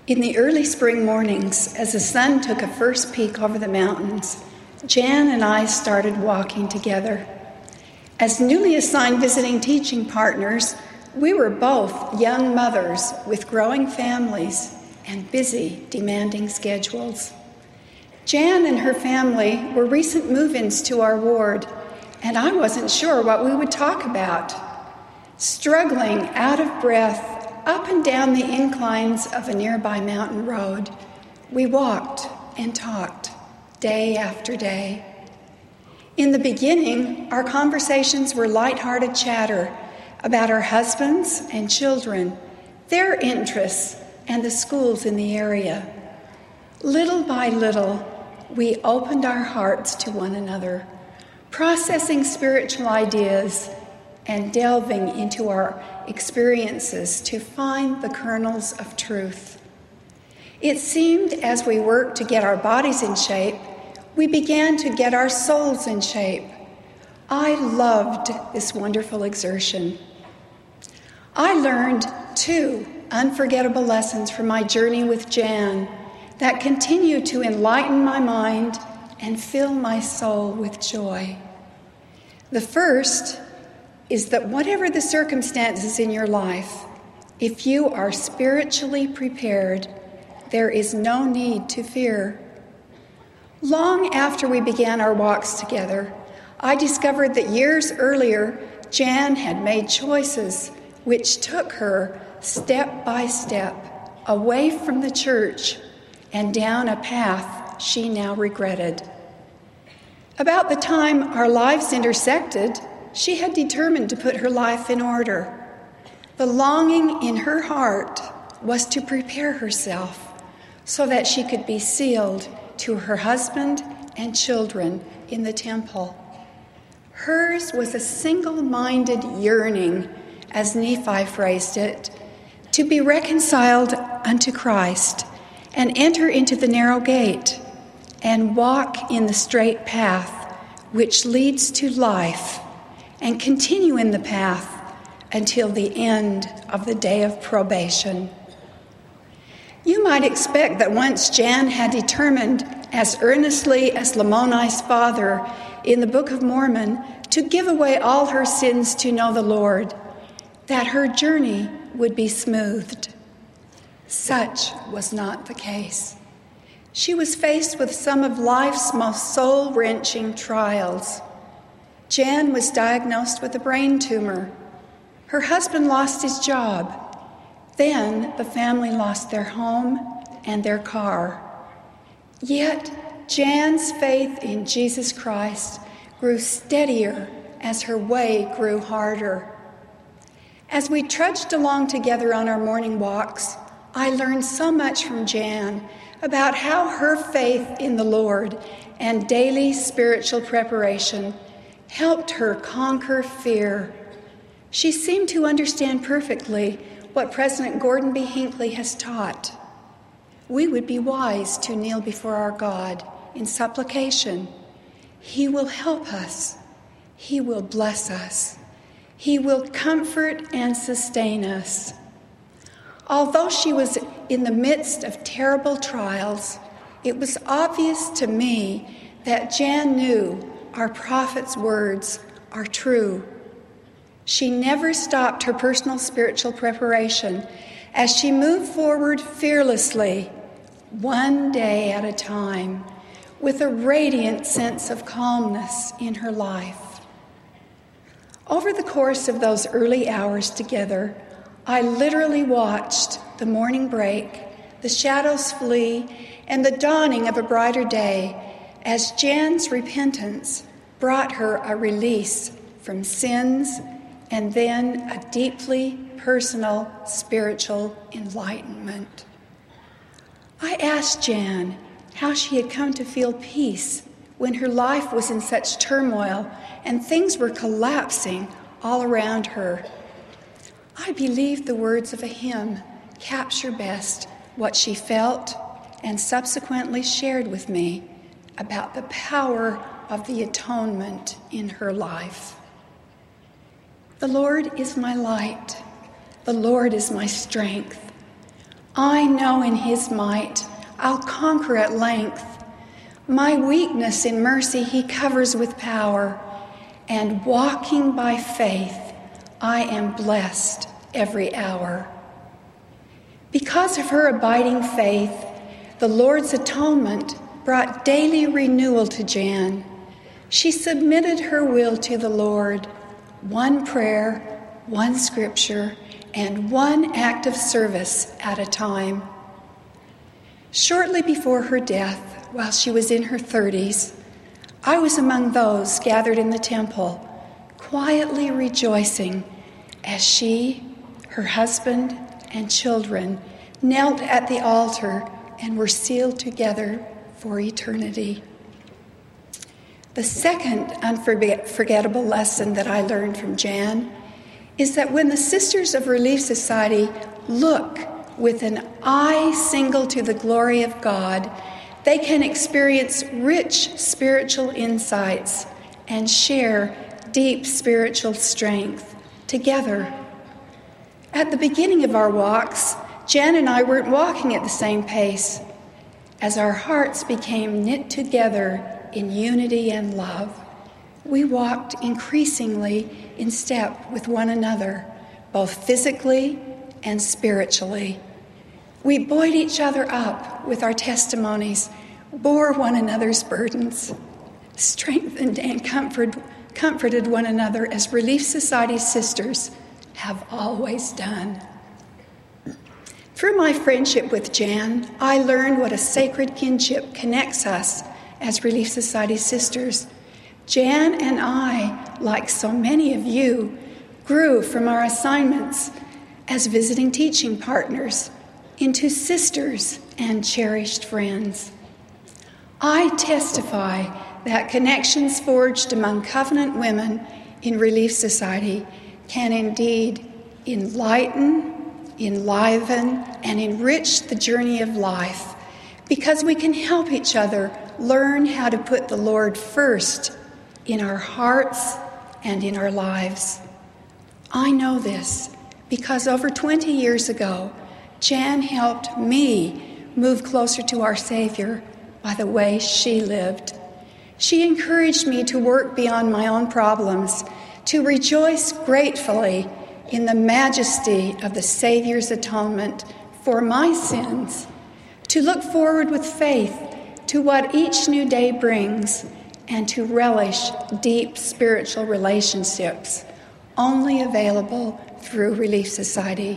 In the early spring mornings, as the sun took a first peek over the mountains, Jan and I started walking together. As newly assigned visiting teaching partners, we were both young mothers with growing families and busy, demanding schedules. Jan and her family were recent move-ins to our ward, and I wasn't sure what we would talk about. Struggling, out of breath, up and down the inclines of a nearby mountain road, we walked and talked day after day. In the beginning, our conversations were lighthearted chatter about our husbands and children, their interests, and the schools in the area. Little by little, we opened our hearts to one another, processing spiritual ideas and delving into our experiences to find the kernels of truth. It seemed as we worked to get our bodies in shape, we began to get our souls in shape. I loved this wonderful exertion. I learned 2 unforgettable lessons from my journey with Jan that continue to enlighten my mind and fill my soul with joy. The first is that whatever the circumstances in your life, if you are spiritually prepared, there is no need to fear. Long after we began our walks together, I discovered that years earlier, Jan had made choices which took her step by step away from the church and down a path she now regretted. About the time our lives intersected, she had determined to put her life in order. The longing in her heart was to prepare herself so that she could be sealed to her husband and children in the temple. Hers was a single-minded yearning, as Nephi phrased it, to be reconciled unto Christ and enter into the narrow gate and walk in the straight path which leads to life, and continue in the path until the end of the day of probation. You might expect that once Jan had determined, as earnestly as Lamoni's father in the Book of Mormon, to give away all her sins to know the Lord, that her journey would be smoothed. Such was not the case. She was faced with some of life's most soul-wrenching trials. Jan was diagnosed with a brain tumor. Her husband lost his job. Then the family lost their home and their car. Yet Jan's faith in Jesus Christ grew steadier as her way grew harder. As we trudged along together on our morning walks, I learned so much from Jan about how her faith in the Lord and daily spiritual preparation helped her conquer fear. She seemed to understand perfectly what President Gordon B. Hinckley has taught. We would be wise to kneel before our God in supplication. He will help us. He will bless us. He will comfort and sustain us. Although she was in the midst of terrible trials, it was obvious to me that Jan knew our prophet's words are true. She never stopped her personal spiritual preparation as she moved forward fearlessly, one day at a time, with a radiant sense of calmness in her life. Over the course of those early hours together, I literally watched the morning break, the shadows flee, and the dawning of a brighter day as Jan's repentance brought her a release from sins and then a deeply personal spiritual enlightenment. I asked Jan how she had come to feel peace when her life was in such turmoil and things were collapsing all around her. I believe the words of a hymn capture best what she felt and subsequently shared with me about the power of the atonement in her life. The Lord is my light. The Lord is my strength. I know in his might I'll conquer at length. My weakness in mercy he covers with power, and walking by faith, I am blessed every hour. Because of her abiding faith, the Lord's atonement brought daily renewal to Jan. She submitted her will to the Lord, one prayer, one scripture, and one act of service at a time. Shortly before her death, while she was in her 30s, I was among those gathered in the temple, quietly rejoicing as she, her husband, and children knelt at the altar and were sealed together for eternity. The second unforgettable lesson that I learned from Jan is that when the Sisters of Relief Society look with an eye single to the glory of God, they can experience rich spiritual insights and share deep spiritual strength together. At the beginning of our walks, Jan and I weren't walking at the same pace. As our hearts became knit together in unity and love, we walked increasingly in step with one another, both physically and spiritually. We buoyed each other up with our testimonies, bore one another's burdens, strengthened and comforted one another as Relief Society sisters have always done. Through my friendship with Jan, I learned what a sacred kinship connects us as Relief Society sisters. Jan and I, like so many of you, grew from our assignments as visiting teaching partners into sisters and cherished friends. I testify that connections forged among covenant women in Relief Society can indeed enlighten, enliven, and enrich the journey of life, because we can help each other learn how to put the Lord first in our hearts and in our lives. I know this because over 20 years ago, Jan helped me move closer to our Savior by the way she lived. She encouraged me to work beyond my own problems, to rejoice gratefully in the majesty of the Savior's atonement for my sins, to look forward with faith to what each new day brings, and to relish deep spiritual relationships only available through Relief Society.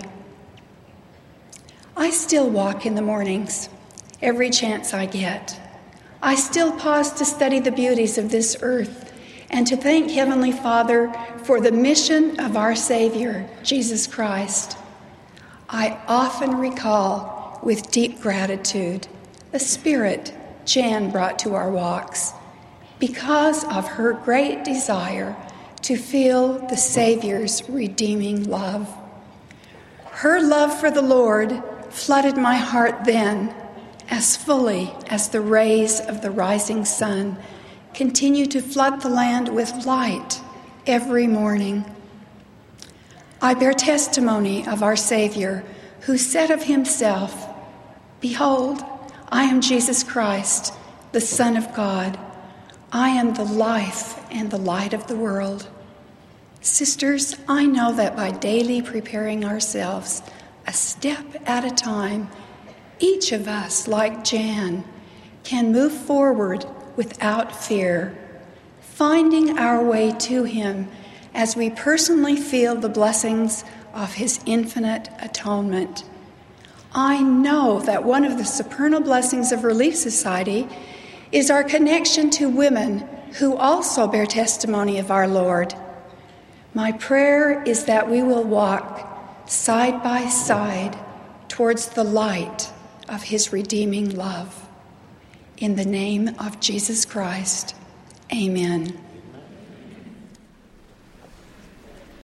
I still walk in the mornings, every chance I get. I still pause to study the beauties of this earth and to thank Heavenly Father for the mission of our Savior, Jesus Christ. I often recall with deep gratitude the spirit Jan brought to our walks because of her great desire to feel the Savior's redeeming love. Her love for the Lord flooded my heart then as fully as the rays of the rising sun continue to flood the land with light every morning. I bear testimony of our Savior, who said of himself, "Behold, I am Jesus Christ, the Son of God. I am the life and the light of the world." Sisters, I know that by daily preparing ourselves a step at a time, each of us, like Jan, can move forward without fear, finding our way to him as we personally feel the blessings of his infinite atonement. I know that one of the supernal blessings of Relief Society is our connection to women who also bear testimony of our Lord. My prayer is that we will walk side by side towards the light of his redeeming love. In the name of Jesus Christ, amen.